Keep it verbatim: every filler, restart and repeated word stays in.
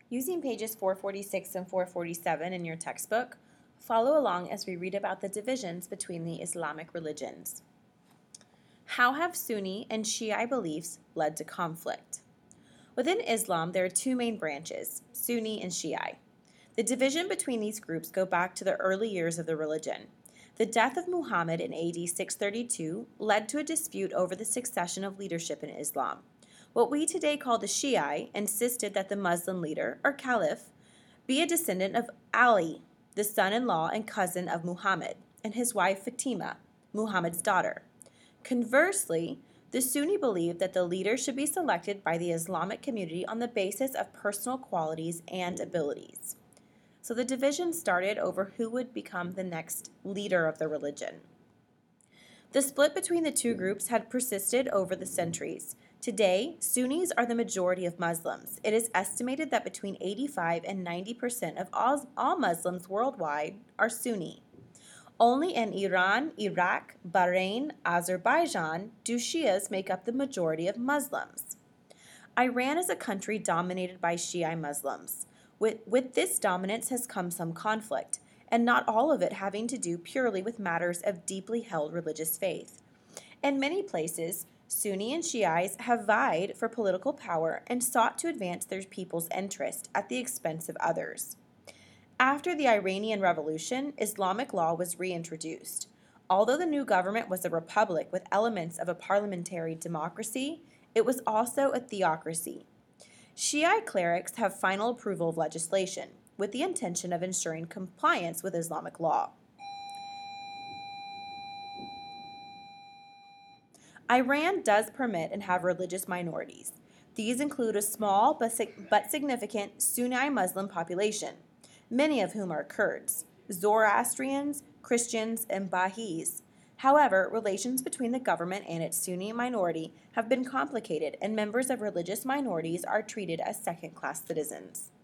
Using pages four forty-six and four forty-seven in your textbook, follow along as we read about the divisions between the Islamic religions. How have Sunni and Shiite beliefs led to conflict? Within Islam, there are two main branches, Sunni and Shiite. The division between these groups go back to the early years of the religion. The death of Muhammad in A D six thirty-two led to a dispute over the succession of leadership in Islam. What we today call the Shiite insisted that the Muslim leader, or caliph, be a descendant of Ali, the son-in-law and cousin of Muhammad, and his wife Fatima, Muhammad's daughter. Conversely, the Sunni believed that the leader should be selected by the Islamic community on the basis of personal qualities and abilities. So the division started over who would become the next leader of the religion. The split between the two groups had persisted over the centuries. Today, Sunnis are the majority of Muslims. It is estimated that between eighty-five and ninety percent of all, all Muslims worldwide are Sunni. Only in Iran, Iraq, Bahrain, Azerbaijan do Shias make up the majority of Muslims. Iran is a country dominated by Shia Muslims. With, with this dominance has come some conflict, and not all of it having to do purely with matters of deeply held religious faith. In many places, Sunni and Shiites have vied for political power and sought to advance their people's interest at the expense of others. After the Iranian Revolution, Islamic law was reintroduced. Although the new government was a republic with elements of a parliamentary democracy, it was also a theocracy. Shiite clerics have final approval of legislation, with the intention of ensuring compliance with Islamic law. Iran does permit and have religious minorities. These include a small but significant Sunni Muslim population, many of whom are Kurds, Zoroastrians, Christians, and Baha'is. However, relations between the government and its Sunni minority have been complicated, and members of religious minorities are treated as second-class citizens.